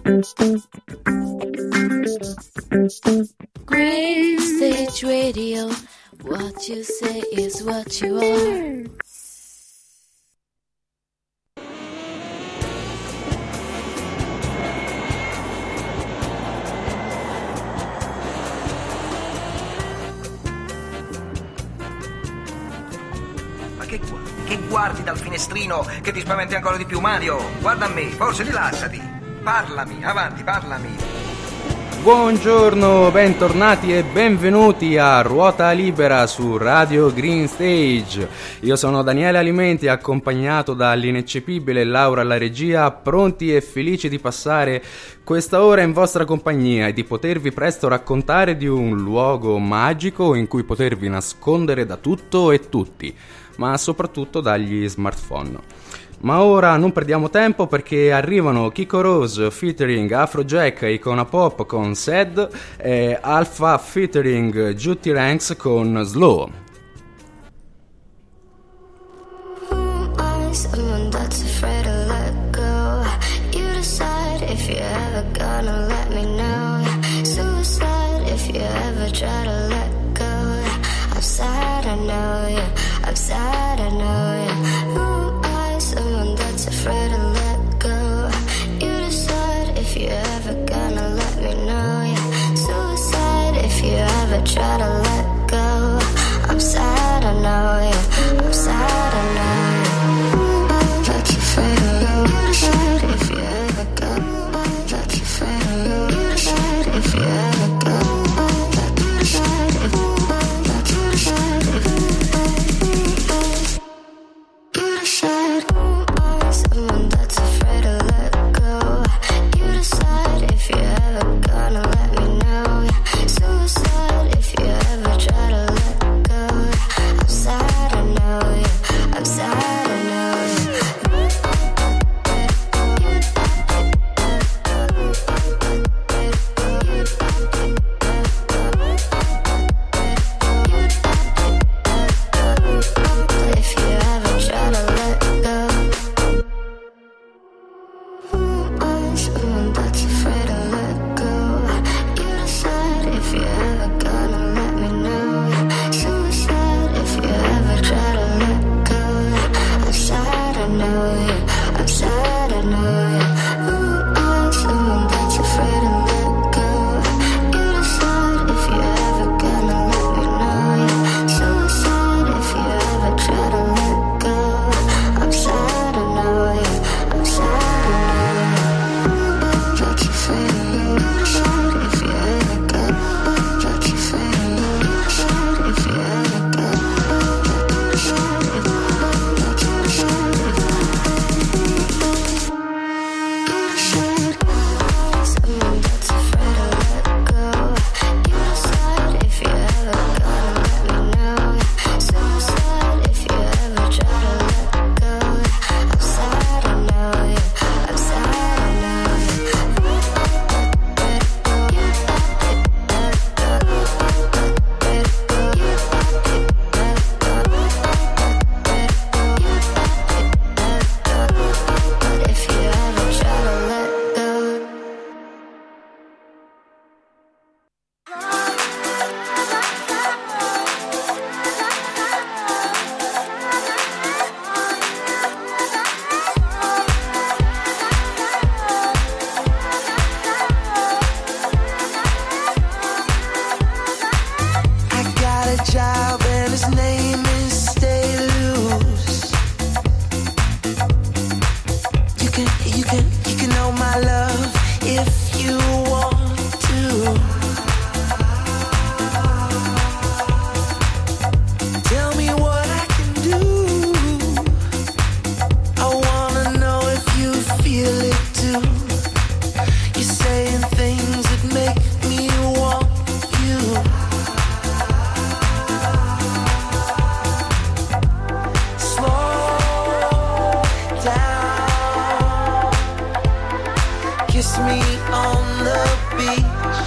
Green Stage Radio, what you say is what you are. Ma che guardi dal finestrino che ti spaventi ancora di più, Mario? Guarda a me, forse rilassati. Parlami, avanti, parlami. Buongiorno, bentornati e benvenuti a Ruota Libera su Radio Green Stage. Io sono Daniele Alimenti, accompagnato dall'ineccepibile Laura alla regia, pronti e felici di passare questa ora in vostra compagnia e di potervi presto raccontare di un luogo magico in cui potervi nascondere da tutto e tutti, ma soprattutto dagli smartphone. Ma ora non perdiamo tempo perché arrivano Kiko Rose featuring Afrojack e Icona Pop con Sad e Alpha featuring Jutty Ranks con Slow. Someone that's afraid to let go. You decide if you're ever gonna let me know. Suicide if you ever try to let go. I'm sad, I know you. I'm sad, I know you. Someone that's afraid to let go. You decide if you're ever gonna let me know. Yeah. Suicide if you ever try to let go. I'm sad, I know. Yeah. I'm sad, I know. That's afraid to go. You decide if you ever go. That's afraid to go. You decide if you ever go. You decide if you decide if you decide. Someone that's afraid to let go. You decide if you're ever gonna let me know. Suicide if you ever try to let go. I'm sad, I know you. I'm sad, I know you. If you ever try to let go. Someone that's afraid to let go. You decide if you're ever gonna let me know. Suicide if you ever try to let go. I'm sad, I know you. I'm sad, I know you. Someone that's afraid to let go. You decide if you're ever gonna let me know. Suicide if you ever try to let go. I'm sad, I know you. I'm sad, I know you. That's afraid to go. You decide if you ever go. That's afraid to go. You decide if you ever go. You decide if you decide if someone that's afraid to let go. You decide if you ever gonna let me know. Suicide if you ever try to let go. I'm sad, I know you. I'm sad, I know you. If you ever try to let go. I got a job and his name is Stay Loose. You can know my love if you want to. Tell me what I can do. I wanna know if you feel it too. You're saying things that make me want you. Slow down. Kiss me on the beach.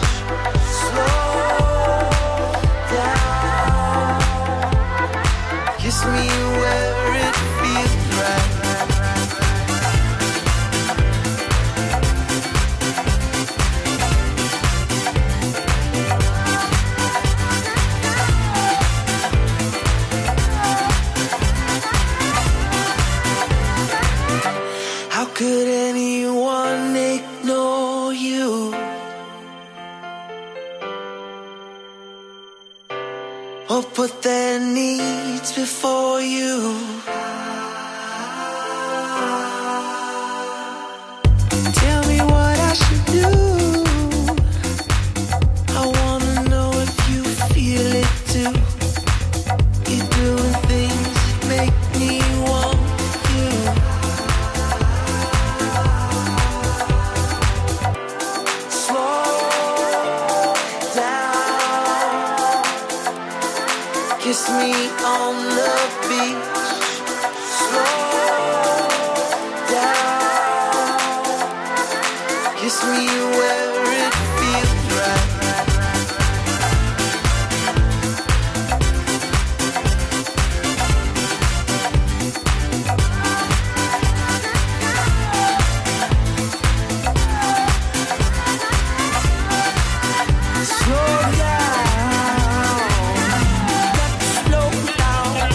Slow down. Kiss me where it feels right. could anyone ignore you? Or put their needs before you? Tell me what I should do. I wanna know if you feel it too. You're doing things that make me want you. Slow down. Kiss me on the beach. Slow down. Kiss me where it feels right. Slow down. Slow down.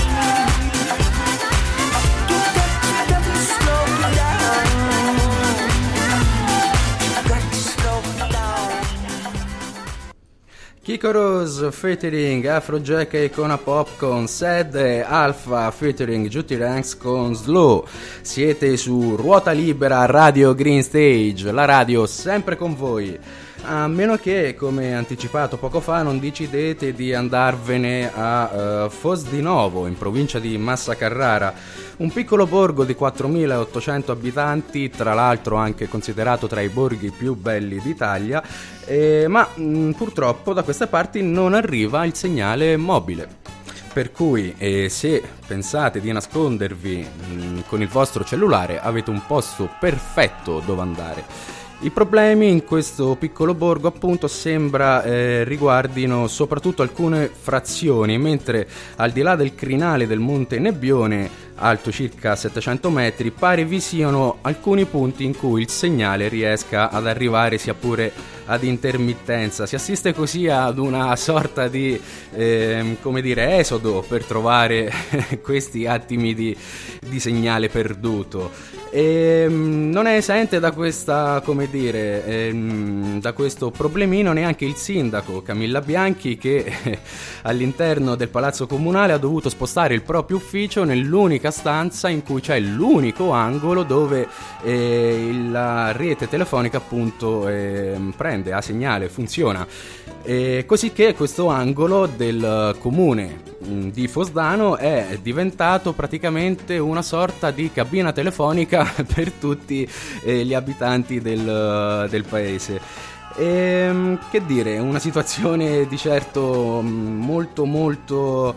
You got to slow down. You got to slow down. Kikoros featuring Afrojack e Icona Pop con Sad e Alpha featuring Jutti Ranks con Slow. Siete su Ruota Libera Radio Green Stage, la radio sempre con voi. A meno che, come anticipato poco fa, non decidete di andarvene a Fosdinovo, in provincia di Massa Carrara, un piccolo borgo di 4.800 abitanti, tra l'altro anche considerato tra i borghi più belli d'Italia, ma purtroppo da queste parti non arriva il segnale mobile. Per cui se pensate di nascondervi con il vostro cellulare, avete un posto perfetto dove andare. I problemi in questo piccolo borgo appunto sembra riguardino soprattutto alcune frazioni, mentre al di là del crinale del Monte Nebbione, alto circa 700 metri, pare vi siano alcuni punti in cui il segnale riesca ad arrivare sia pure ad intermittenza. Si assiste così ad una sorta di come dire esodo per trovare questi attimi di segnale perduto. Non è esente da questa, come dire, da questo problemino neanche il sindaco Camilla Bianchi, che all'interno del palazzo comunale ha dovuto spostare il proprio ufficio nell'unica stanza in cui c'è l'unico angolo dove la rete telefonica appunto ha segnale, funziona. Così che questo angolo del comune di Fosdano è diventato praticamente una sorta di cabina telefonica per tutti gli abitanti del paese. Che dire, una situazione di certo molto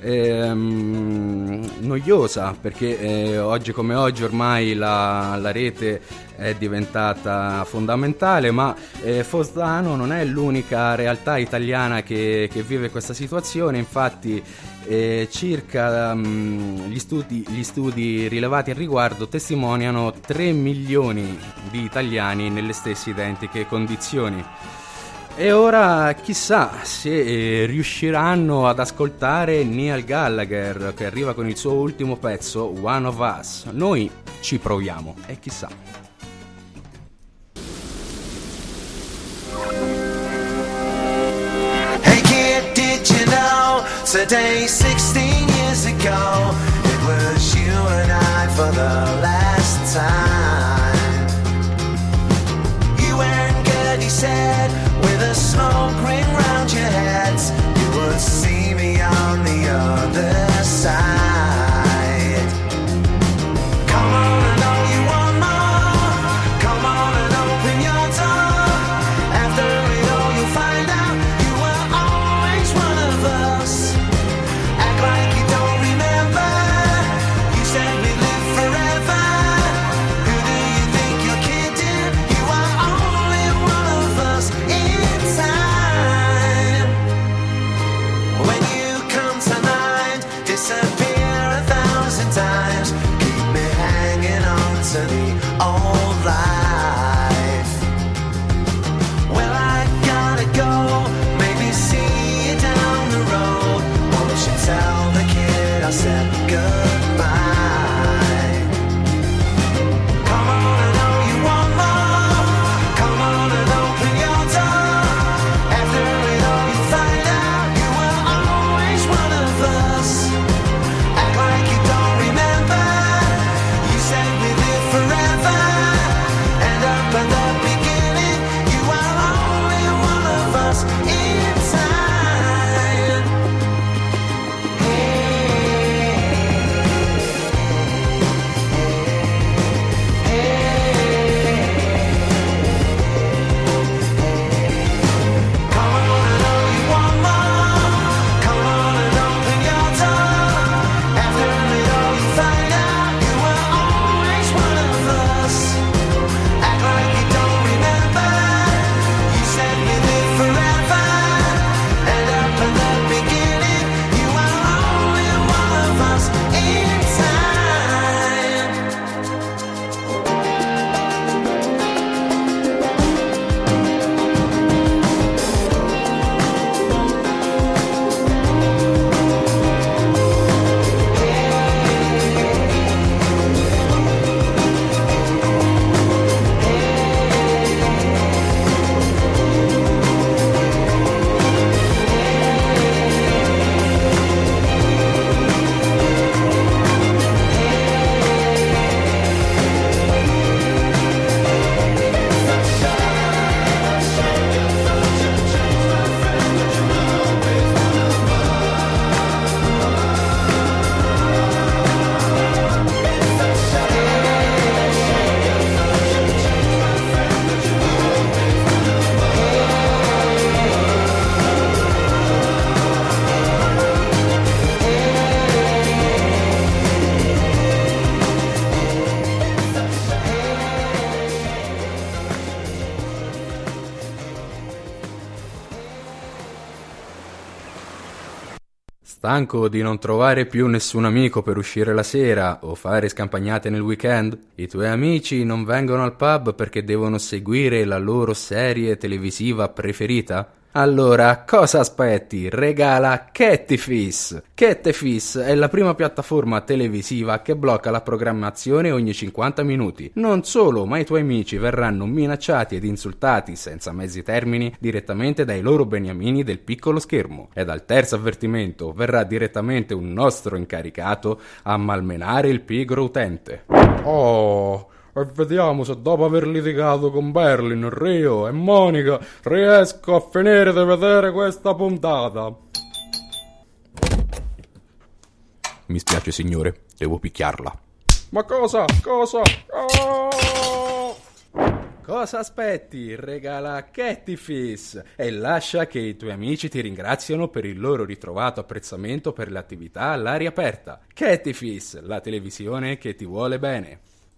noiosa, perché oggi come oggi ormai la rete è diventata fondamentale, ma Fosdano non è l'unica realtà italiana che vive questa situazione. Infatti circa gli studi rilevati al riguardo testimoniano 3 milioni di italiani nelle stesse identiche condizioni. E ora chissà se riusciranno ad ascoltare Neil Gallagher, che arriva con il suo ultimo pezzo, One of Us. Noi ci proviamo e chissà. Hey kid, did you know today 16 years ago it was you and I for the last time. You weren't good, he said, with a smoke ring round your heads. You would see me on the other side. Come on, I know you want more. Come on and open your door. After it all you'll find out you were always one of us. Act like you don't remember. You said we live forever. Stanco di non trovare più nessun amico per uscire la sera o fare scampagnate nel weekend? I tuoi amici non vengono al pub perché devono seguire la loro serie televisiva preferita? Allora, cosa aspetti? Regala Catfish! Catfish è la prima piattaforma televisiva che blocca la programmazione ogni 50 minuti. Non solo, ma i tuoi amici verranno minacciati ed insultati senza mezzi termini direttamente dai loro beniamini del piccolo schermo. E dal terzo avvertimento verrà direttamente un nostro incaricato a malmenare il pigro utente. Oh... E vediamo se dopo aver litigato con Berlin, Rio e Monica riesco a finire di vedere questa puntata. Mi spiace signore, devo picchiarla. Ma cosa? Oh! Cosa aspetti? Regala Catfish e lascia che i tuoi amici ti ringraziano per il loro ritrovato apprezzamento per le attività all'aria aperta. Catfish, la televisione che ti vuole bene.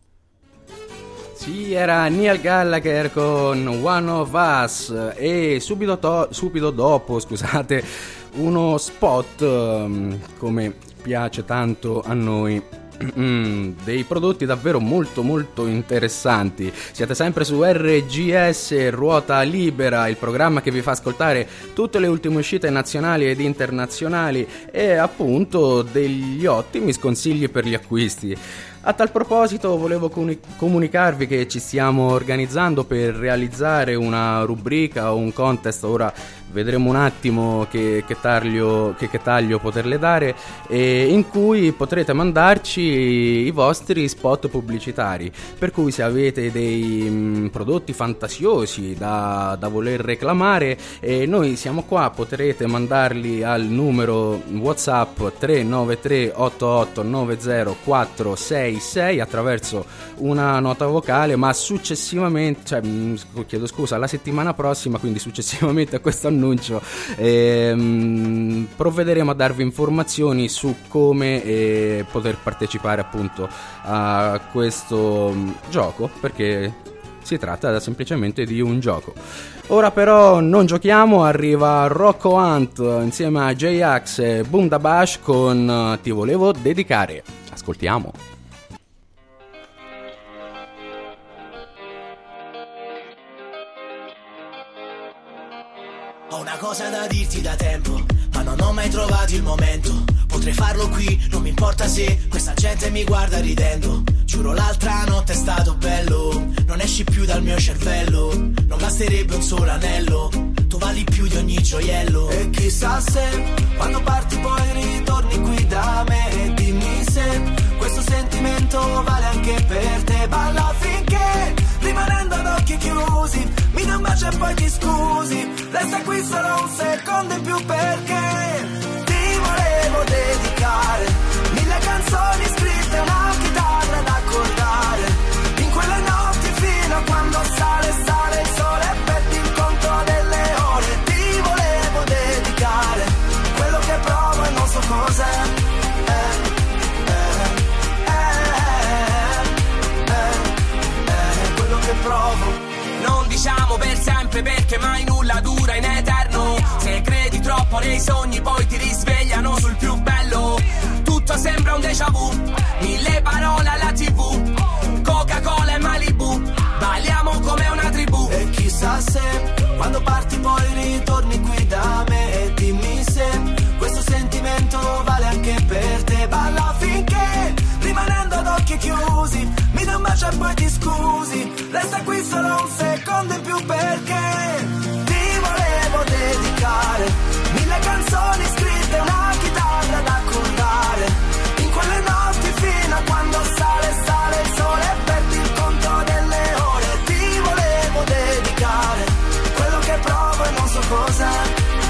Sì, era Neil Gallagher con One of Us e subito dopo, uno spot, come piace tanto a noi, dei prodotti davvero molto molto interessanti. Siete sempre su RGS Ruota Libera, il programma che vi fa ascoltare tutte le ultime uscite nazionali ed internazionali e appunto degli ottimi sconsigli per gli acquisti. A tal proposito volevo comunicarvi che ci stiamo organizzando per realizzare una rubrica o un contest. Ora vedremo un attimo che taglio poterle dare, in cui potrete mandarci i vostri spot pubblicitari, per cui se avete dei prodotti fantasiosi da voler reclamare, noi siamo qua, potrete mandarli al numero WhatsApp 393 88 90 466 attraverso una nota vocale, ma successivamente, la settimana prossima, quindi successivamente a questo annuncio, provvederemo a darvi informazioni su come poter partecipare appunto a questo gioco, perché si tratta semplicemente di un gioco. Ora però non giochiamo, arriva Rocco Hunt insieme a J-Ax e Bundabash con Ti volevo dedicare. Ascoltiamo. Ho una cosa da dirti da tempo, ma non ho mai trovato il momento. Potrei farlo qui, non mi importa se questa gente mi guarda ridendo. Giuro l'altra notte è stato bello, non esci più dal mio cervello. Non basterebbe un solo anello, tu vali più di ogni gioiello. E chissà se quando parti poi ritorni qui da me. E dimmi se questo sentimento vale anche per te. Balla finché rimanendo ad occhi chiusi, mi dai un bacio e poi ti scusi. Resta qui solo un secondo in più perché ti volevo dedicare 1000 canzoni scritte, una chitarra da accordare. In quelle notti fino a quando sale il sole e perdi il conto delle ore. Ti volevo dedicare quello che provo e non so cos'è. Quello che provo. Non diciamo per sempre perché mai nulla dura in eterno. Se credi troppo nei sogni poi ti risvegliano sul più bello. Tutto sembra un déjà vu, 1000 parole alla TV, Coca-Cola e Malibu, balliamo come una tribù. E chissà se quando parti poi ritorni qui da me. E dimmi se questo sentimento vale anche per te. Balla finché rimanendo ad occhi chiusi, mi dai un bacio e poi ti scusi. Resta qui solo un secondo in più perché ti volevo dedicare 1000 canzoni scritte, una chitarra da accordare. In quelle notti fino a quando sale il sole e perdi il conto delle ore. Ti volevo dedicare quello che provo e non so cos'è.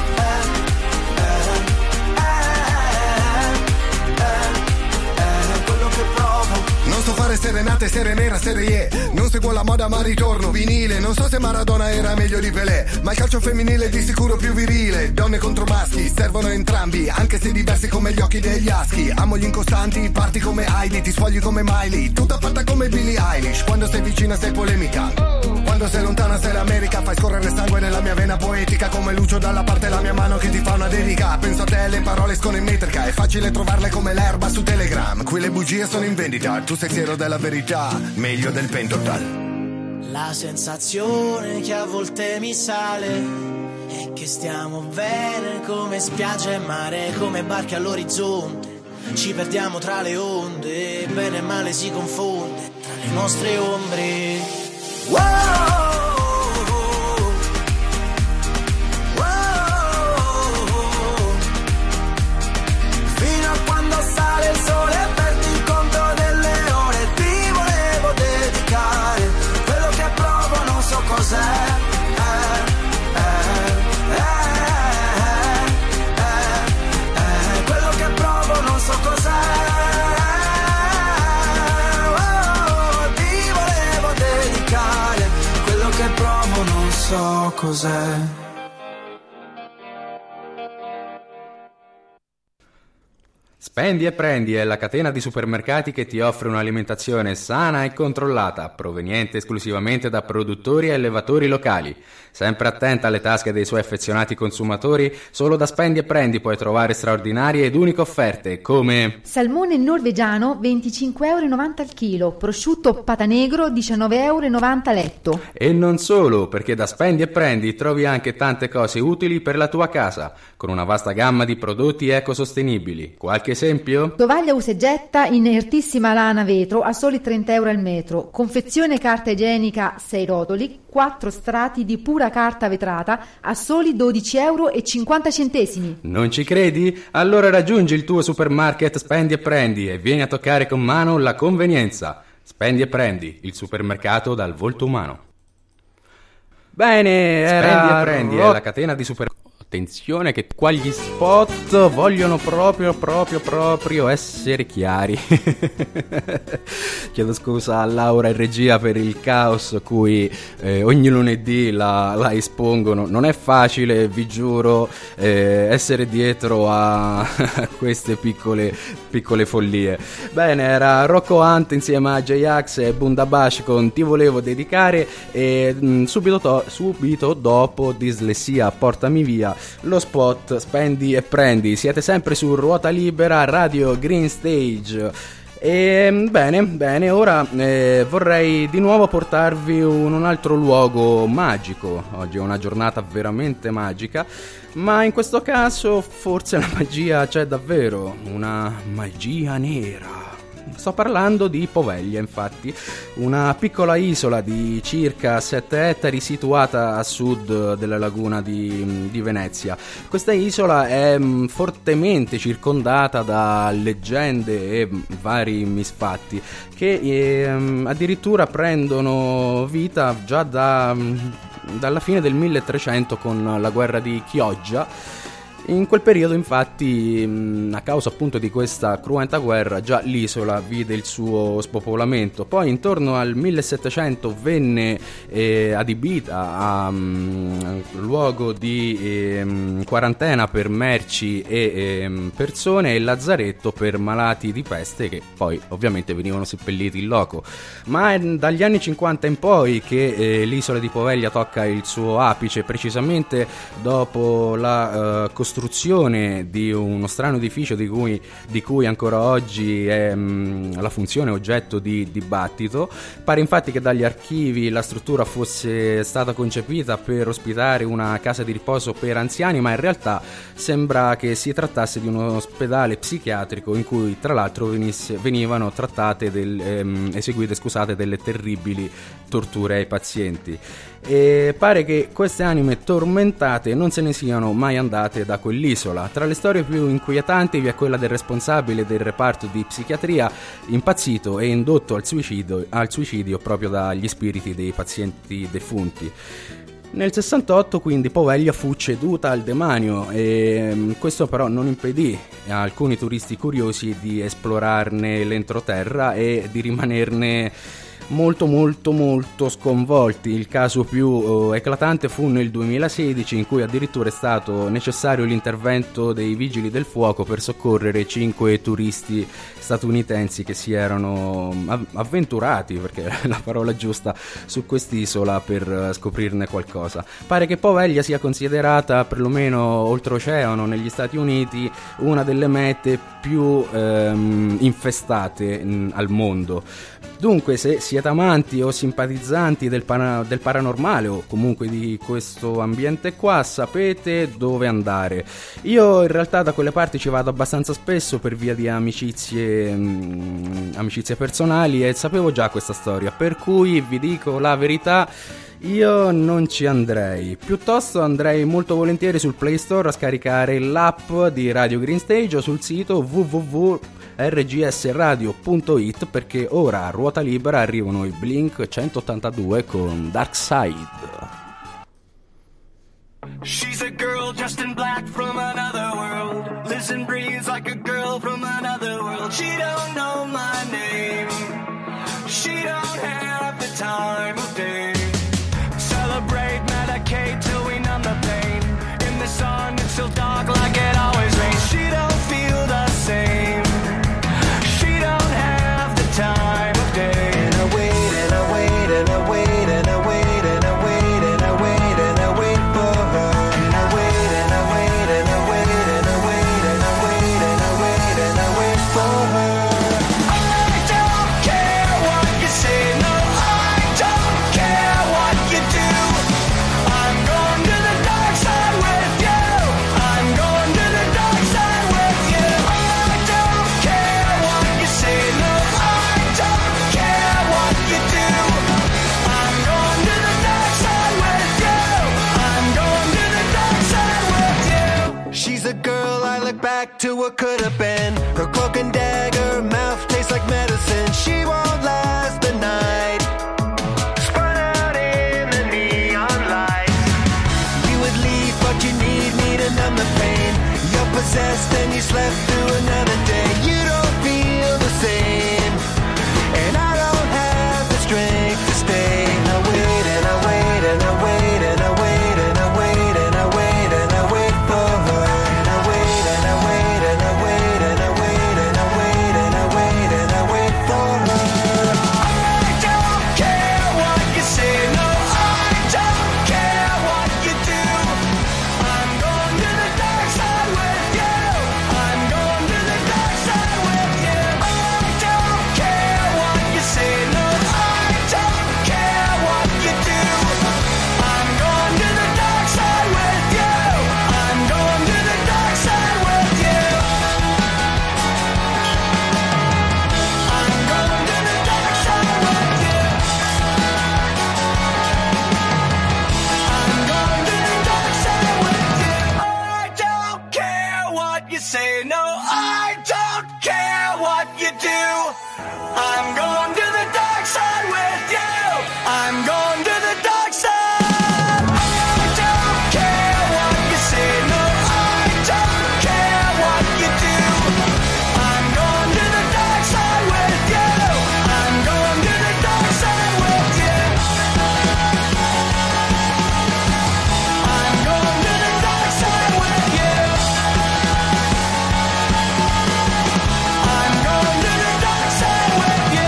Fare serenate, sere nera, serie E. Non seguo la moda ma ritorno vinile. Non so se Maradona era meglio di Pelé, ma il calcio femminile è di sicuro più virile. Donne contro maschi, servono entrambi, anche se diversi come gli occhi degli aschi. Amo gli incostanti, parti come Heidi, ti sfogli come Miley, tutta fatta come Billie Eilish. Quando sei vicina sei polemica, quando sei lontana sei l'America. Fai scorrere sangue nella mia vena poetica, come Lucio dalla parte la mia mano che ti fa una dedica. Penso a te, le parole escono in metrica. È facile trovarle come l'erba su Telegram. Qui le bugie sono in vendita. Tu sei fiero della verità, meglio del pentotal. La sensazione che a volte mi sale è che stiamo bene come spiaggia e mare, come barche all'orizzonte. Ci perdiamo tra le onde, bene e male si confonde tra le nostre ombre. Wow! Quello che provo non so cos'è. Ti volevo dedicare quello che provo non so cos'è. Spendi e Prendi è la catena di supermercati che ti offre un'alimentazione sana e controllata, proveniente esclusivamente da produttori e allevatori locali. Sempre attenta alle tasche dei suoi affezionati consumatori, solo da Spendi e Prendi puoi trovare straordinarie ed uniche offerte come salmone norvegiano 25,90 € al chilo, prosciutto patanegro 19,90 € letto. E non solo, perché da Spendi e Prendi trovi anche tante cose utili per la tua casa, con una vasta gamma di prodotti ecosostenibili. Qualche esempio? Tovaglia usa e getta in inertissima lana vetro a soli 30 € al metro. Confezione carta igienica 6 rotoli, 4 strati di pura carta vetrata a soli 12,50 €. Non ci credi? Allora raggiungi il tuo supermarket Spendi e Prendi e vieni a toccare con mano la convenienza. Spendi e Prendi, il supermercato dal volto umano. Bene, Spendi e Prendi è la catena di supermercati. Attenzione che qua gli spot vogliono proprio essere chiari. Chiedo scusa a Laura e regia per il caos cui ogni lunedì la espongono. Non è facile, vi giuro, essere dietro a queste piccole follie. Bene, era Rocco Hunt insieme a J-Ax e Bundabash con Ti volevo dedicare, e subito dopo Dislessia portami via lo spot Spendi e Prendi. Siete sempre su Ruota Libera, Radio Green Stage. E bene, ora vorrei di nuovo portarvi in un altro luogo magico. Oggi è una giornata veramente magica, ma in questo caso forse la magia c'è davvero, una magia nera. Sto parlando di Poveglia, infatti, una piccola isola di circa 7 ettari situata a sud della laguna di Venezia. Questa isola è fortemente circondata da leggende e vari misfatti che addirittura prendono vita già dalla fine del 1300 con la guerra di Chioggia. In quel periodo, infatti, a causa appunto di questa cruenta guerra, già l'isola vide il suo spopolamento. Poi intorno al 1700 venne adibita a luogo di quarantena per merci e persone, e lazzaretto per malati di peste che poi ovviamente venivano seppelliti in loco. Ma è dagli anni 50 in poi che l'isola di Poveglia tocca il suo apice, precisamente dopo la costruzione di uno strano edificio di cui ancora oggi è la funzione oggetto di dibattito. Pare infatti che dagli archivi la struttura fosse stata concepita per ospitare una casa di riposo per anziani, ma in realtà sembra che si trattasse di un ospedale psichiatrico in cui tra l'altro venivano trattate eseguite delle terribili torture ai pazienti. E pare che queste anime tormentate non se ne siano mai andate da quell'isola. Tra le storie più inquietanti vi è quella del responsabile del reparto di psichiatria impazzito e indotto al suicidio proprio dagli spiriti dei pazienti defunti. Nel 68 quindi Poveglia fu ceduta al demanio, e questo però non impedì a alcuni turisti curiosi di esplorarne l'entroterra e di rimanerne molto sconvolti. Il caso più eclatante fu nel 2016, in cui addirittura è stato necessario l'intervento dei vigili del fuoco per soccorrere 5 turisti statunitensi che si erano avventurati, perché è la parola giusta, su quest'isola per scoprirne qualcosa. Pare che Poveglia sia considerata, perlomeno oltreoceano negli Stati Uniti, una delle mete più infestate al mondo. Dunque, se siete amanti o simpatizzanti del paranormale o comunque di questo ambiente qua, sapete dove andare. Io in realtà da quelle parti ci vado abbastanza spesso per via di amicizie personali, e sapevo già questa storia, per cui vi dico la verità, io non ci andrei. Piuttosto andrei molto volentieri sul Play Store a scaricare l'app di Radio Green Stage o sul sito www.rgsradio.it, perché ora a ruota libera arrivano i Blink 182 con Dark Side. She's a girl dressed in black from another world, lives and breathes like a girl from another world. She don't know my name, she don't have the time of day. Celebrate, medicate till we numb the pain. In the sun it's still dark like it always rains. She don't feel the same, she don't have the time of day. And I wait and I wait and I wait and I wait and I wait and I wait and I wait for her. And I wait and I wait and I wait and I wait and I wait and I wait and I wait for her. I don't care what you say, no, I don't care what you do. I'm going to the dark side with you. I'm going to the dark side with you. I don't care what you say, no, I don't care what you do. I'm going to the dark side with you. I'm going to the dark side with you. She's a girl I look back to what could have been. Her cloak and dagger, mouth tastes like medicine. She won't last the night. Spun out in the neon lights. You would leave, but you need me to numb the pain. You're possessed and you slept through another day. You don't feel the same, and I don't have the strength to stay. I wait and I wait and I wait and I wait and I wait and I wait and I wait for her. And I wait and I wait and I wait and I wait and I wait and I wait and I wait for her. I don't care what you say, no, I don't care what you do. I'm going to the dark side with you. I'm going to the dark side with you. I don't care what you say, no, I don't care what you do. I'm going to the dark side with you. I'm going to the dark side with you. I'm going to the dark side with you. I'm going to the dark side with you. I don't care what you say, no, I don't care what you do. I'm going to the dark side with you. I'm going to the dark side. I don't care what you say, no, I don't care what you do. I'm going to the dark side with you. I'm going to the dark side with you. I'm going to the dark side with you. I'm going to the dark side with you.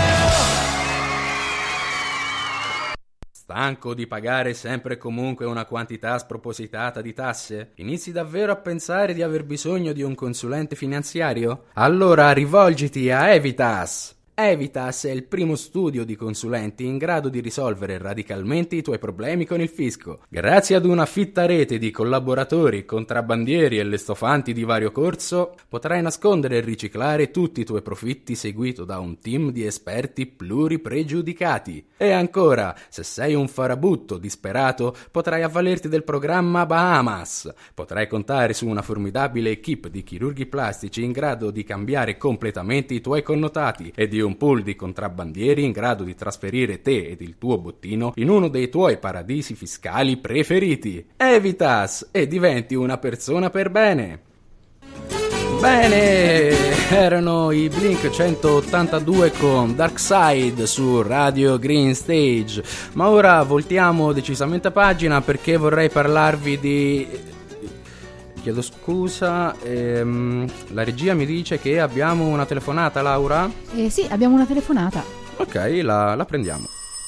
Stanco di pagare sempre e comunque una quantità spropositata di tasse? Inizi davvero a pensare di aver bisogno di un consulente finanziario? Allora rivolgiti a Evitas! Evitas è il primo studio di consulenti in grado di risolvere radicalmente i tuoi problemi con il fisco. Grazie ad una fitta rete di collaboratori, contrabbandieri e lestofanti di vario corso, potrai nascondere e riciclare tutti i tuoi profitti seguito da un team di esperti pluripregiudicati. E ancora, se sei un farabutto disperato, potrai avvalerti del programma Bahamas. Potrai contare su una formidabile equipe di chirurghi plastici in grado di cambiare completamente i tuoi connotati e di un pool di contrabbandieri in grado di trasferire te ed il tuo bottino in uno dei tuoi paradisi fiscali preferiti. Evitas e diventi una persona per bene. Bene, erano i Blink 182 con Dark Side su Radio Green Stage. Ma ora voltiamo decisamente pagina perché vorrei parlarvi di... Chiedo scusa, la regia mi dice che abbiamo una telefonata, Laura? Sì, abbiamo una telefonata. Ok, la prendiamo.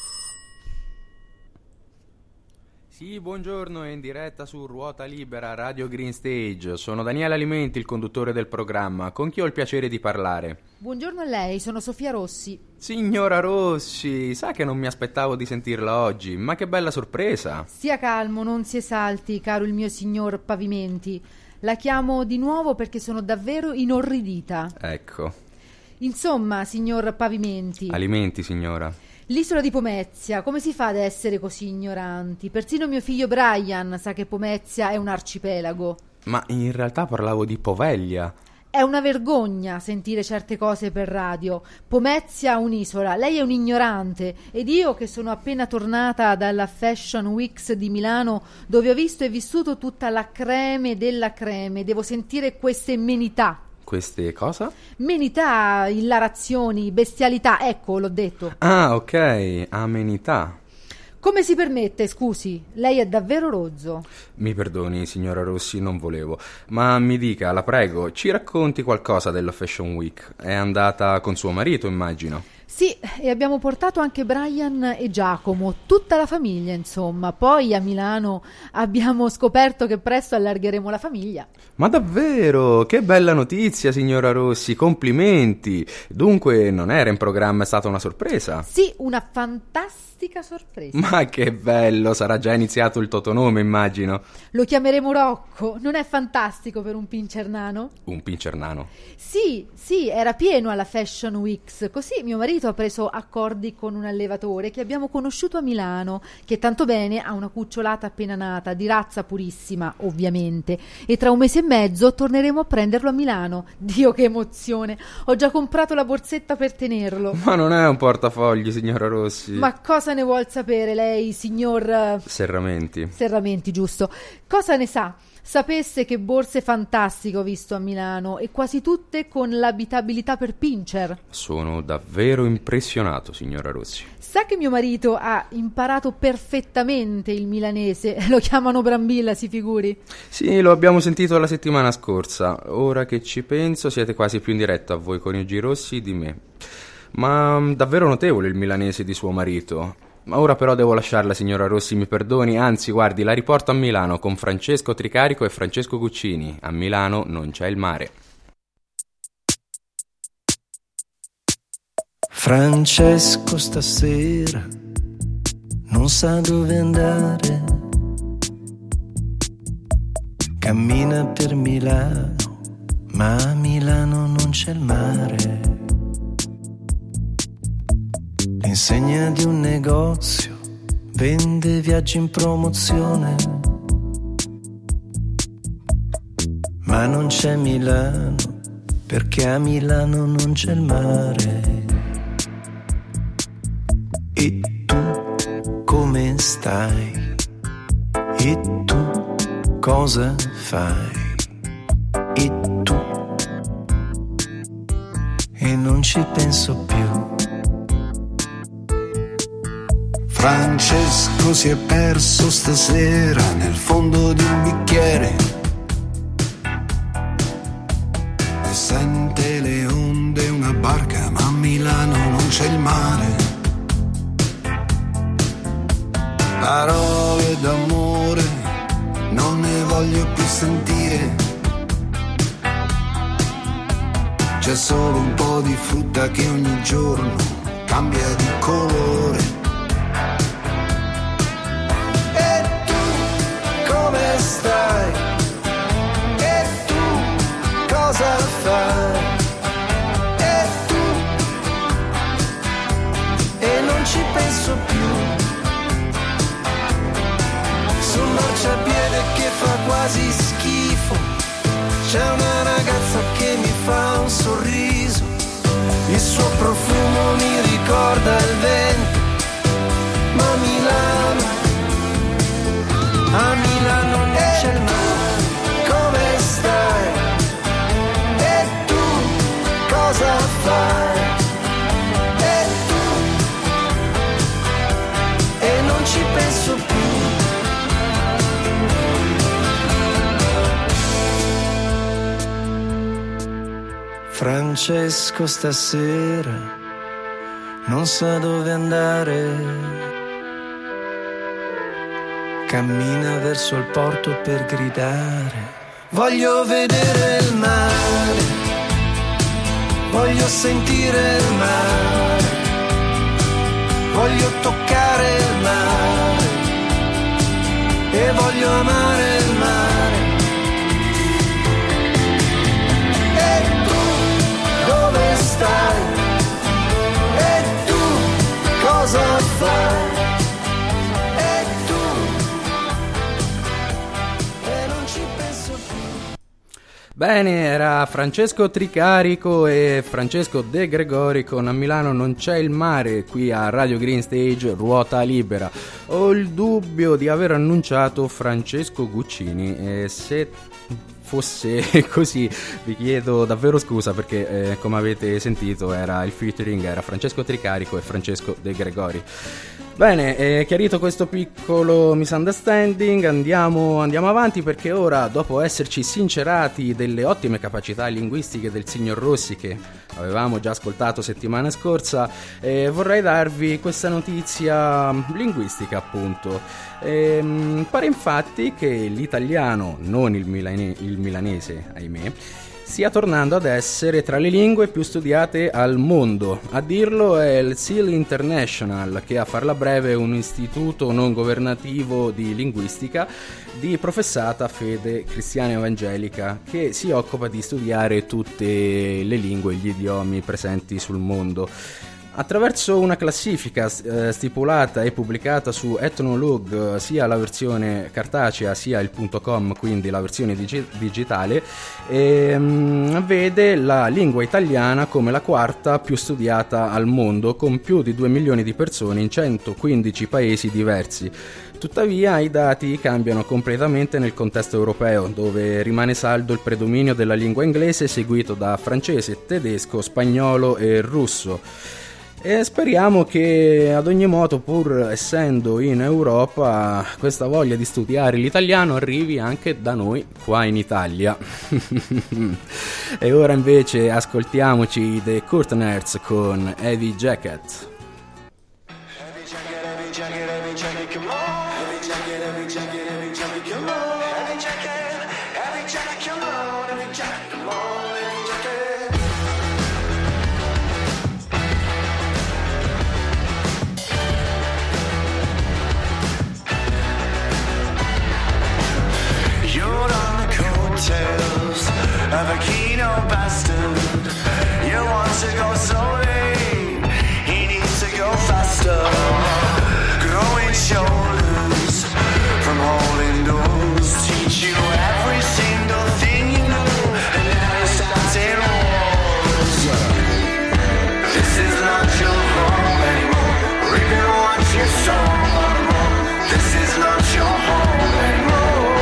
Sì, buongiorno, è in diretta su Ruota Libera, Radio Green Stage. Sono Daniele Alimenti, il conduttore del programma. Con chi ho il piacere di parlare? Buongiorno a lei, sono Sofia Rossi. Signora Rossi, sa che non mi aspettavo di sentirla oggi, ma che bella sorpresa. Stia calmo, non si esalti, caro il mio signor Pavimenti. La chiamo di nuovo perché sono davvero inorridita. Ecco. Insomma, signor Pavimenti. Alimenti, signora. L'isola di Pomezia, come si fa ad essere così ignoranti? Persino mio figlio Brian sa che Pomezia è un arcipelago. Ma in realtà parlavo di Poveglia. È una vergogna sentire certe cose per radio. Pomezia è un'isola, lei è un ignorante. Ed io che sono appena tornata dalla Fashion Week di Milano, dove ho visto e vissuto tutta la creme della creme, devo sentire queste menità. Queste cosa? Menità, illarazioni, bestialità, ecco, l'ho detto. Ah, ok, amenità. Come si permette, scusi? Lei è davvero rozzo. Mi perdoni, signora Rossi, non volevo. Ma mi dica, la prego, ci racconti qualcosa della Fashion Week? È andata con suo marito, immagino. Sì, e abbiamo portato anche Brian e Giacomo, tutta la famiglia, insomma. Poi a Milano abbiamo scoperto che presto allargheremo la famiglia. Ma davvero? Che bella notizia, signora Rossi, complimenti. Dunque non era in programma, è stata una sorpresa? Sì, una fantastica sorpresa. Ma che bello, sarà già iniziato il totonome, immagino. Lo chiameremo Rocco, non è fantastico per un pincernano? Un pincernano? Sì, era pieno alla Fashion Week, così mio marito ha preso accordi con un allevatore che abbiamo conosciuto a Milano, che tanto bene ha una cucciolata appena nata, di razza purissima, ovviamente, e tra un mese e mezzo torneremo a prenderlo a Milano. Dio, che emozione! Ho già comprato la borsetta per tenerlo. Ma non è un portafogli, signora Rossi. Ma cosa ne vuol sapere lei, signor... Serramenti. Serramenti, giusto. Cosa ne sa? Sapesse che borse fantastiche ho visto a Milano e quasi tutte con l'abitabilità per pincher. Sono davvero impressionato, signora Rossi. Sa che mio marito ha imparato perfettamente il milanese, lo chiamano Brambilla, si figuri? Sì, lo abbiamo sentito la settimana scorsa. Ora che ci penso siete quasi più in diretta voi coniugi Rossi di me. Ma davvero notevole il milanese di suo marito. Ma ora però devo lasciarla, signora Rossi, mi perdoni, anzi guardi, la riporto a Milano con Francesco Tricarico e Francesco Guccini. A Milano non c'è il mare. Francesco stasera non sa dove andare, cammina per Milano, ma a Milano non c'è il mare. L'insegna di un negozio vende viaggi in promozione, ma non c'è Milano, perché a Milano non c'è il mare. E tu come stai? E tu cosa fai? E tu? E non ci penso più. Francesco si è perso stasera nel fondo di un bicchiere e sente le onde, una barca, ma a Milano non c'è il mare. Parole d'amore non ne voglio più sentire, c'è solo un po' di frutta che ogni giorno cambia di colore. Stai? E tu cosa fai? E tu? E non ci penso più. Sul marciapiede che fa quasi schifo c'è una ragazza che mi fa un sorriso, il suo profumo mi ricorda il vento, ma a Milano non c'è il mare. Come stai? Francesco stasera non sa dove andare, cammina verso il porto per gridare: voglio vedere il mare, voglio sentire il mare, voglio toccare il mare e voglio amare il mare. E tu dove stai? E tu cosa fai? E tu e non ci penso più. Bene, era Francesco Tricarico e Francesco De Gregori con A Milano non c'è il mare, qui a Radio Green Stage Ruota Libera. Ho il dubbio di aver annunciato Francesco Guccini e se fosse così vi chiedo davvero scusa perché come avete sentito era il featuring, era Francesco Tricarico e Francesco De Gregori. Bene, chiarito questo piccolo misunderstanding, andiamo avanti perché ora, dopo esserci sincerati delle ottime capacità linguistiche del signor Rossi che avevamo già ascoltato settimana scorsa, vorrei darvi questa notizia linguistica appunto. Pare infatti che l'italiano, non il milanese, ahimè, stia tornando ad essere tra le lingue più studiate al mondo. A dirlo è il SEAL International, che a farla breve è un istituto non governativo di linguistica di professata fede cristiana evangelica che si occupa di studiare tutte le lingue e gli idiomi presenti sul mondo. Attraverso una classifica stipulata e pubblicata su Ethnologue, sia la versione cartacea sia il .com, quindi la versione digitale, vede la lingua italiana come la quarta più studiata al mondo, con più di 2 milioni di persone in 115 paesi diversi. Tuttavia i dati cambiano completamente nel contesto europeo, dove rimane saldo il predominio della lingua inglese, seguito da francese, tedesco, spagnolo e russo. E speriamo che ad ogni modo, pur essendo in Europa, questa voglia di studiare l'italiano arrivi anche da noi qua in Italia. E ora invece ascoltiamoci The Courtners con Heavy Jacket. Heavy jacket, heavy jacket, heavy jacket, come on. Heavy jacket, heavy jacket, heavy jacket, come on. Heavy jacket, heavy jacket, come on. Heavy jacket, come on, heavy jacket. You're on the coattails of a keen old bastard. You want to go slowly, he needs to go faster. Growing shoulders from holding doors teach you every single thing you know, and now you're starting wars. This is not your home anymore. Reaping what you sow. This is not your home anymore.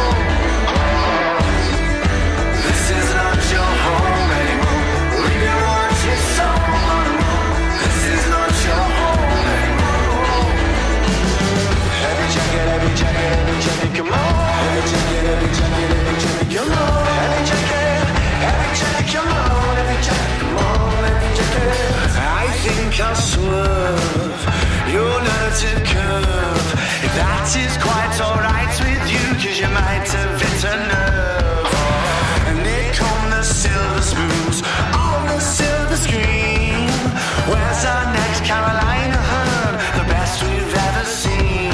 This is not your home anymore. Reaping what you sow. This is not your home anymore. Heavy jacket, come on. Heavy jacket, come on. Heavy jacket, come on. Heavy jacket, come on. Heavy jacket. I think I'll swerve your narrative curve. If that is quite alright with you, 'cause you might have hit a nerve. And here come the silver spoons on the silver screen. Where's our next Carolina Hearn, the best we've ever seen?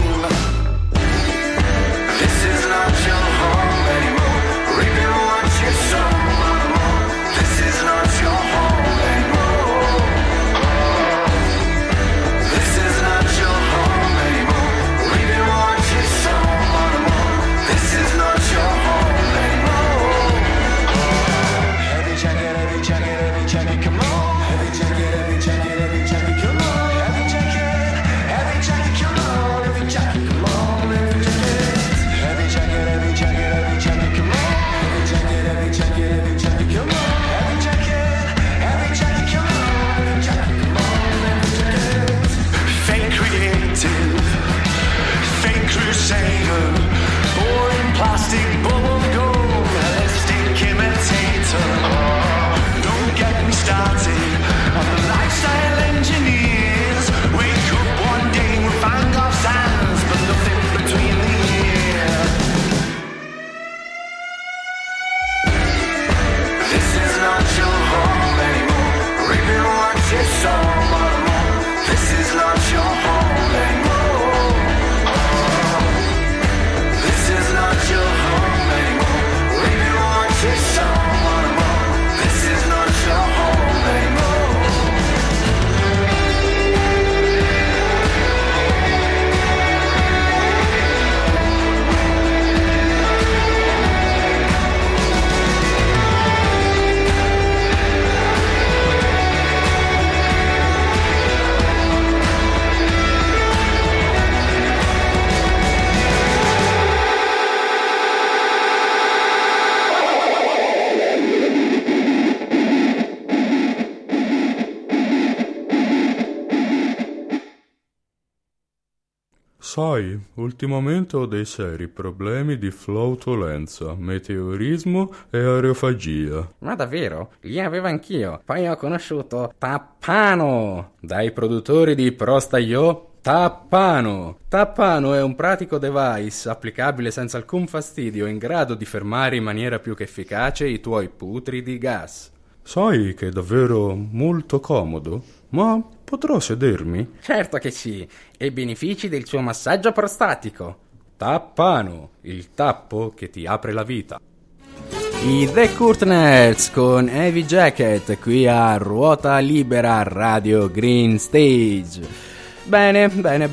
This is not your home anymore. Reaping what you sow. This is not your home anymore. This is not your home anymore. Reaping what you sow. This is not your home anymore. Heavy jacket, come on. Heavy jacket, come on. Heavy jacket, come on. Heavy jacket, come on. Heavy jacket. Heavy jacket, come on. Heavy jacket, come on. Heavy jacket, come on. Heavy jacket, come on. Heavy jacket. Fake creative, fake crusader, boring plastic bubble gum, lipstick imitator. Don't get me Sai, ultimamente ho dei seri problemi di flautolenza, meteorismo e aerofagia. Ma davvero? Li avevo anch'io. Poi ho conosciuto Tappano, dai produttori di Prostaio. Tappano è un pratico device applicabile senza alcun fastidio, in grado di fermare in maniera più che efficace i tuoi putridi gas. Sai che è davvero molto comodo? Ma potrò sedermi? Certo che sì, e i benefici del suo massaggio prostatico. Tappano, il tappo che ti apre la vita. I The Courtners con Heavy Jacket qui a Ruota Libera Radio Green Stage. Bene.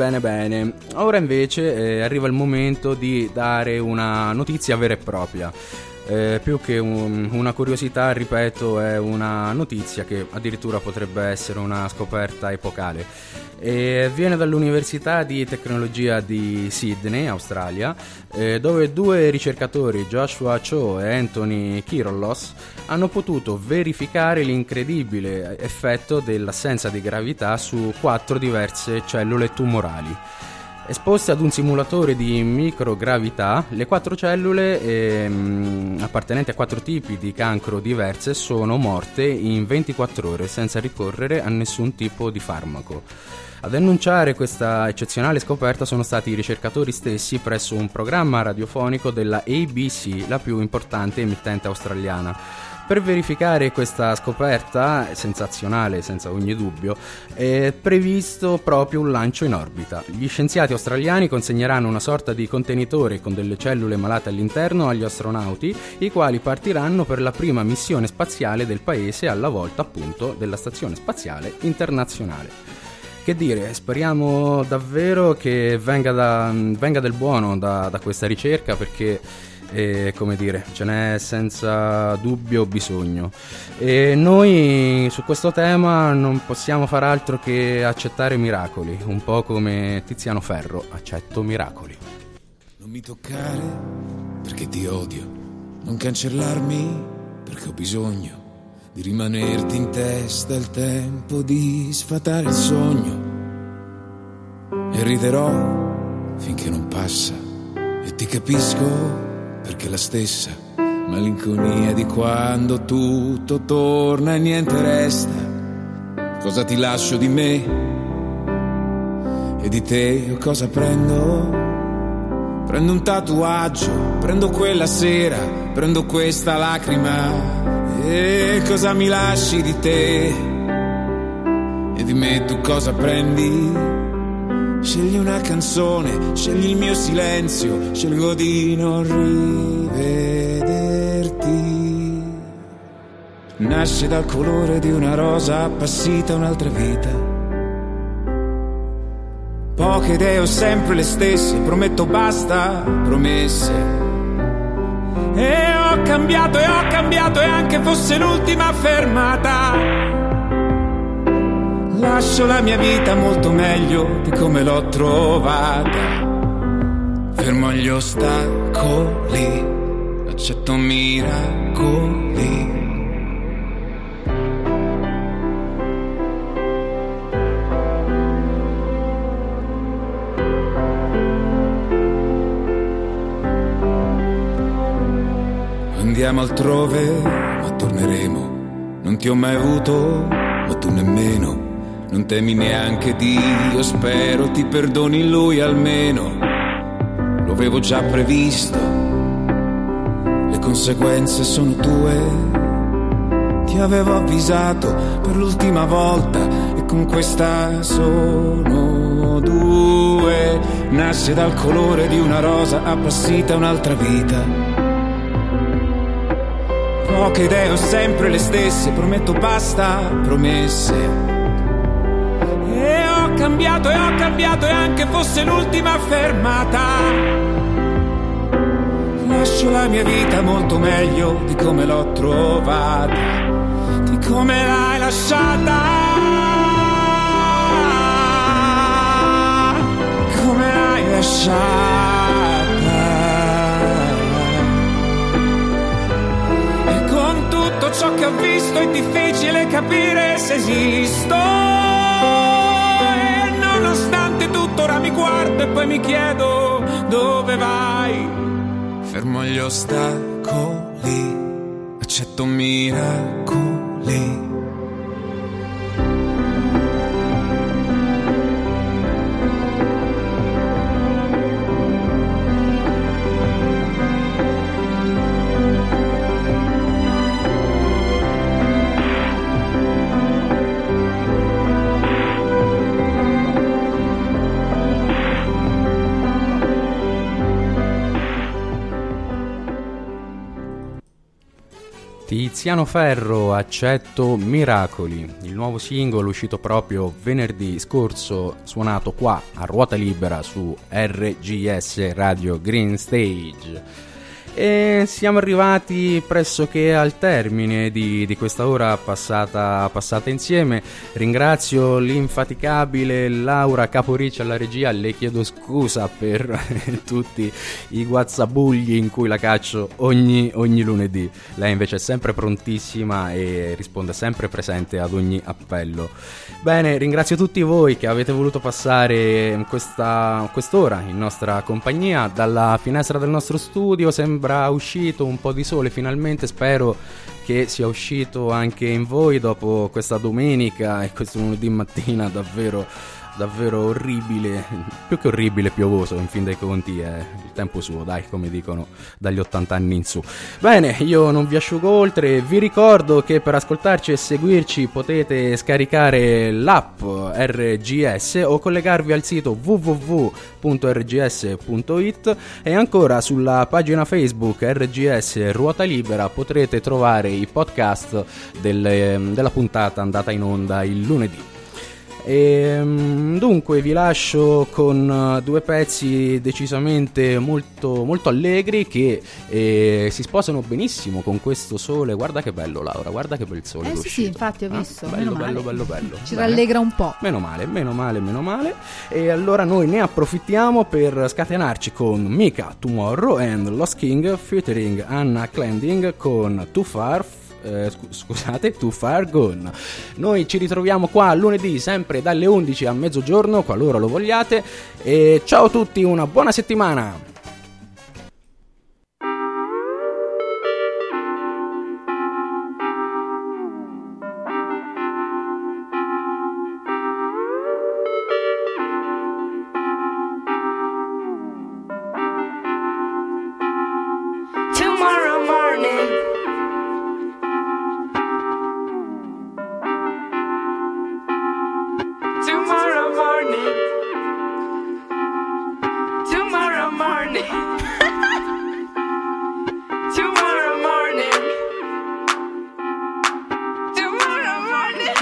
Ora invece arriva il momento di dare una notizia vera e propria. Più che una curiosità, ripeto, è una notizia che addirittura potrebbe essere una scoperta epocale. Viene dall'Università di Tecnologia di Sydney, Australia, dove due ricercatori, Joshua Cho e Anthony Kirollos, hanno potuto verificare l'incredibile effetto dell'assenza di gravità su 4 diverse cellule tumorali. Esposte ad un simulatore di microgravità, le 4 cellule appartenenti a 4 tipi di cancro diverse sono morte in 24 ore senza ricorrere a nessun tipo di farmaco. Ad annunciare questa eccezionale scoperta sono stati i ricercatori stessi presso un programma radiofonico della ABC, la più importante emittente australiana. Per verificare questa scoperta, sensazionale senza ogni dubbio, è previsto proprio un lancio in orbita. Gli scienziati australiani consegneranno una sorta di contenitore con delle cellule malate all'interno agli astronauti, i quali partiranno per la prima missione spaziale del paese alla volta appunto della Stazione Spaziale Internazionale. Che dire, speriamo davvero che venga del buono da questa ricerca, perché come dire, ce n'è senza dubbio bisogno. E noi su questo tema non possiamo far altro che accettare miracoli, un po' come Tiziano Ferro, accetto miracoli. Non mi toccare perché ti odio, non cancellarmi perché ho bisogno di rimanerti in testa il tempo di sfatare il sogno, e riderò finché non passa e ti capisco perché la stessa malinconia di quando tutto torna e niente resta. Cosa ti lascio di me e di te, cosa prendo? Prendo un tatuaggio, prendo quella sera, prendo questa lacrima. E cosa mi lasci di te e di me, tu cosa prendi? Scegli una canzone, scegli il mio silenzio, scelgo di non rivederti. Nasce dal colore di una rosa appassita un'altra vita. Poche idee ho sempre le stesse, prometto basta promesse. E ho cambiato e anche fosse l'ultima fermata. Lascio la mia vita molto meglio di come l'ho trovata. Fermo agli ostacoli, accetto miracoli. Andiamo altrove, ma torneremo. Non ti ho mai avuto, ma tu nemmeno. Non temi neanche Dio, spero ti perdoni lui almeno. Lo avevo già previsto, le conseguenze sono tue. Ti avevo avvisato per l'ultima volta e con questa sono due. Nasce dal colore di una rosa appassita un'altra vita. Poche idee ho sempre le stesse, prometto basta promesse. E ho cambiato e anche fosse l'ultima fermata. Lascio la mia vita molto meglio di come l'ho trovata, di come l'hai lasciata, come l'hai lasciata. E con tutto ciò che ho visto è difficile capire se esisto. Nonostante tutto tuttora mi guardo e poi mi chiedo dove vai. Fermo gli ostacoli, accetto miracoli. Tiziano Ferro, accetto miracoli, il nuovo singolo uscito proprio venerdì scorso, suonato qua a ruota libera su RGS Radio Green Stage. E siamo arrivati pressoché al termine di questa ora passata insieme. Ringrazio l'infaticabile Laura Caporiccia alla regia, le chiedo scusa per tutti i guazzabugli in cui la caccio ogni lunedì. Lei invece è sempre prontissima e risponde sempre presente ad ogni appello. Bene, ringrazio tutti voi che avete voluto passare quest'ora in nostra compagnia. Dalla finestra del nostro studio sembra uscito un po' di sole finalmente, spero che sia uscito anche in voi dopo questa domenica e questo lunedì mattina davvero orribile, più che orribile, piovoso in fin dei conti, è il tempo suo, dai, come dicono dagli 80 anni in su. Bene, io non vi asciugo oltre, vi ricordo che per ascoltarci e seguirci potete scaricare l'app RGS o collegarvi al sito www.rgs.it e ancora sulla pagina Facebook RGS Ruota Libera potrete trovare i podcast della puntata andata in onda il lunedì. E dunque vi lascio con due pezzi decisamente molto, molto allegri che si sposano benissimo con questo sole. Guarda che bello, Laura, guarda che bel sole. Sì, infatti ho visto. Bello. Ci Bene. rallegra un po'. Meno male. E allora noi ne approfittiamo per scatenarci con Mika Tomorrow and Lost King featuring Anna Clanding con Too Far Gone. Noi ci ritroviamo qua lunedì sempre dalle 11 a mezzogiorno qualora lo vogliate e ciao a tutti, una buona settimana. Tomorrow morning, tomorrow morning, tomorrow morning, tomorrow morning, tomorrow morning.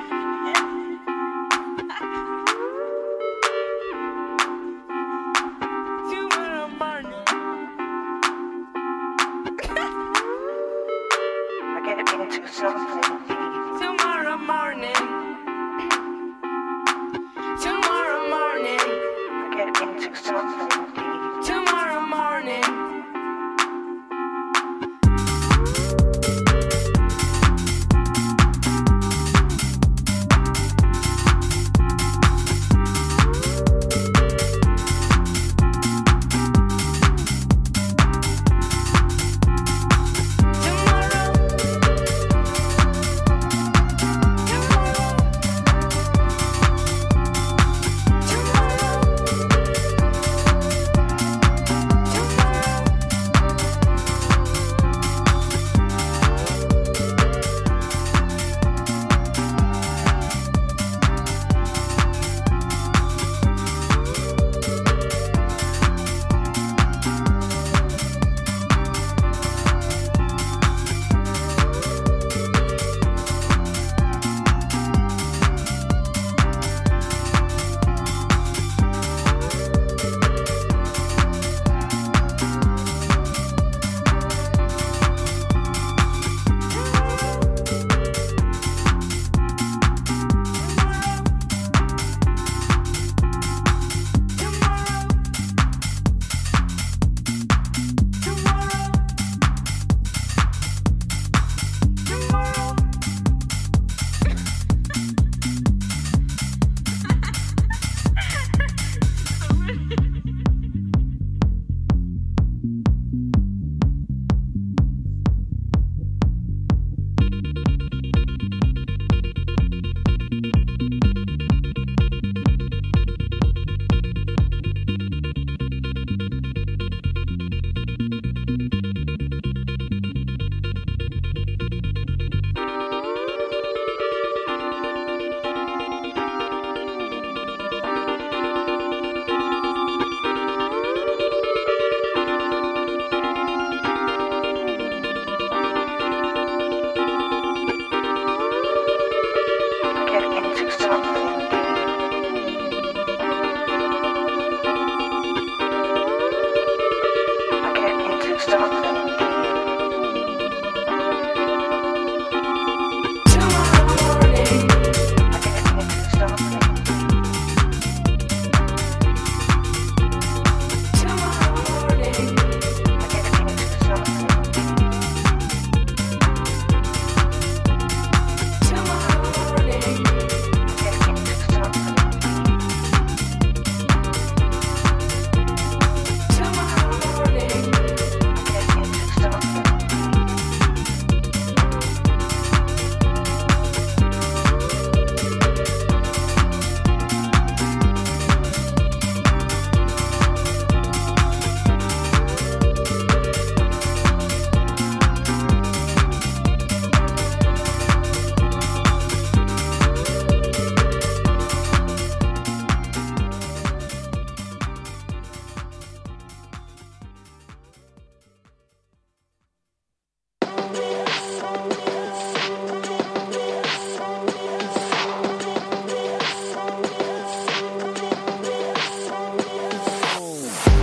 Tomorrow morning. I get into something deep. Tomorrow morning. Tomorrow morning. I get into something deep. Tomorrow morning.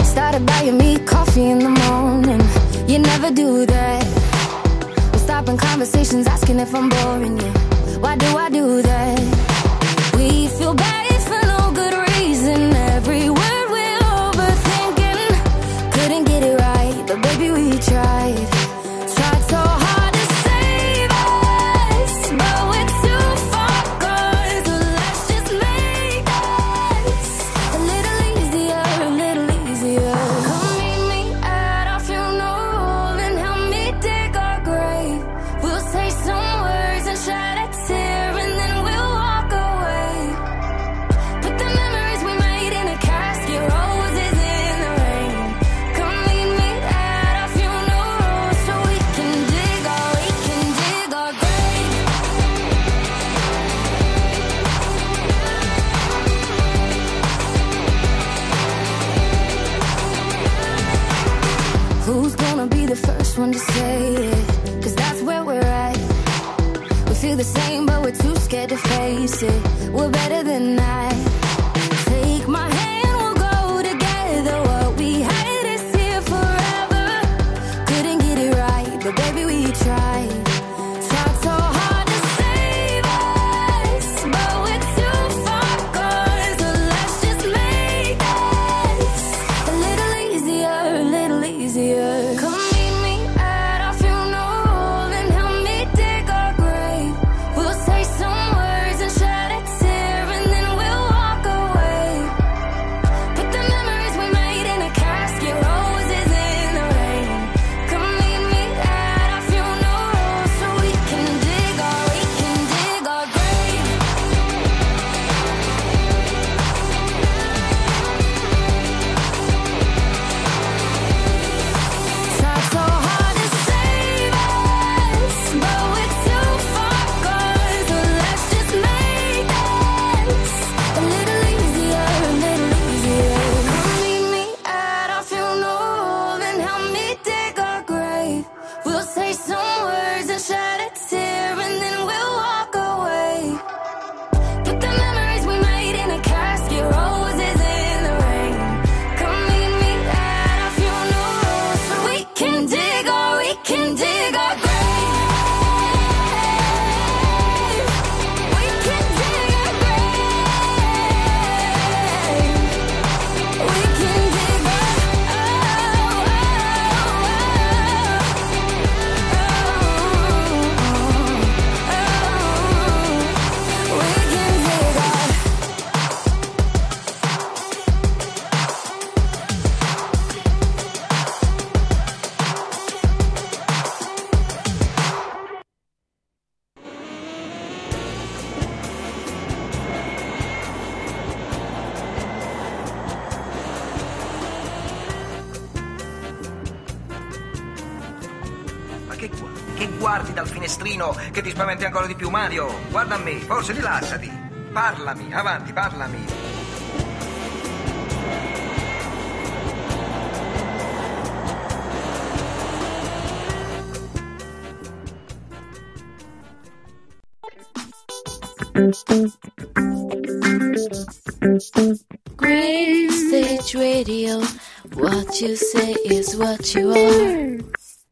Started buying me coffee in the morning. You never do that. I'm stopping conversations, asking if I'm boring you. Why do I do that? We feel bad for no good reason. Every word we're overthinking. Couldn't get it right, but baby we tried. Tried so hard to save us, but we're too far gone. So let's just make us a little easier, a little easier. Come meet me at our funeral and help me dig our grave. We'll say some words and shed a tear and then we'll walk away. Put the memories we made in a casket, roses in the rain. Come meet me at our funeral so we can dig our grave. Who's gonna be the first one to say it? 'Cause that's where we're at. We feel the same but we're too scared to face it. We're better than that. Take my hand, we'll go together. What we had is here forever. Couldn't get it right, but baby we tried. Tried so hard to save us, but we're too far gone. So let's just make us a little easier, a little easier. Come meet me at our funeral and help me dig our grave. We'll say some words and shed a tear and then we'll walk away. Put the memories we made in a casket, roses in the rain. Come meet me at our funeral so we can dig our grave. Tried so hard to save us, but we're too far gone. So let's just make us a little easier, a little easier. Come meet me at our funeral and help me dig our grave. We'll say some words and shed a tear and then we'll walk away. Put the memories we made in a casket, roses in the rain. Come meet me at our funeral so we can dig our grave. We can dig our grave. We can dig Ma che guardi dal finestrino che ti spaventi ancora di più, Mario? Guarda a me, forse rilassati. Parlami, avanti, parlami. Green Stage Radio, what you say is what you are.